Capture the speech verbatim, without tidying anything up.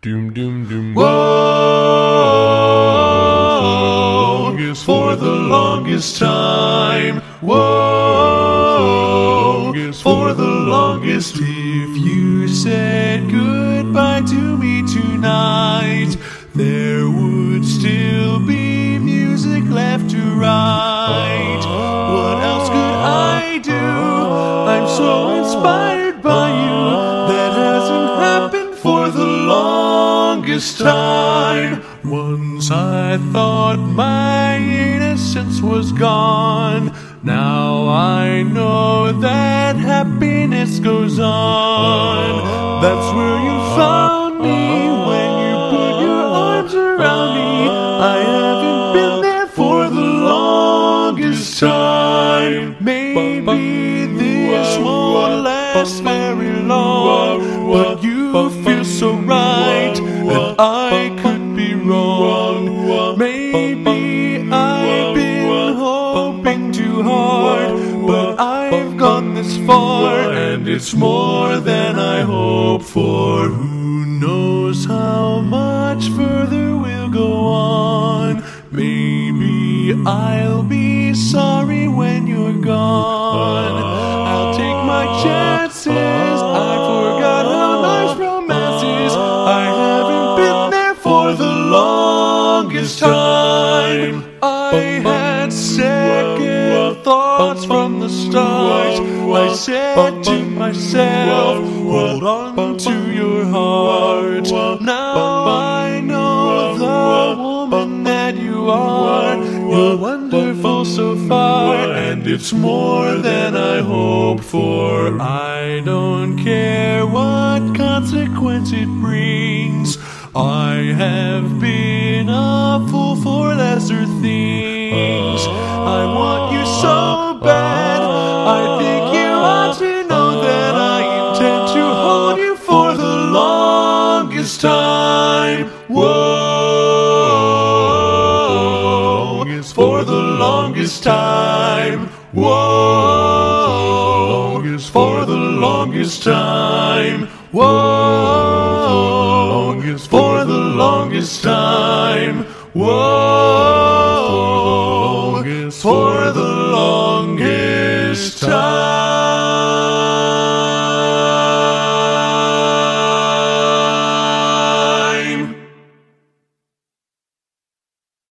Doom, doom, doom. Whoa, for the longest time. Whoa, for the longest. If you said goodbye to me tonight, there would still be music left to write. What else could I do? I'm so inspired by you. That hasn't happened for the longest time. Once I thought my innocence was gone. Now I know that happiness goes on. That's where you found me when you put your arms around me. I haven't been there for the longest time. Maybe this won't last very long, but you feel so right, and I could be wrong. Maybe I've been hoping too hard, but I've gone this far, and it's more than I hoped for. Who knows how much further we'll go on? Maybe I'll be sorry when you're gone. I'll take my chances. I forgot how nice romance is. I haven't been there for the longest time. I had second thoughts from the start. I said to myself, hold on to your heart. Now I know the woman that you are. You're wonderful so far, and it's more than I hoped for. I don't care what consequence it brings. I have been a fool for lesser things. I want you so bad. I think you ought to know that I intend to hold you for the longest time. Whoa, for the longest time. Whoa, for the longest time. Whoa, for the longest time. Whoa.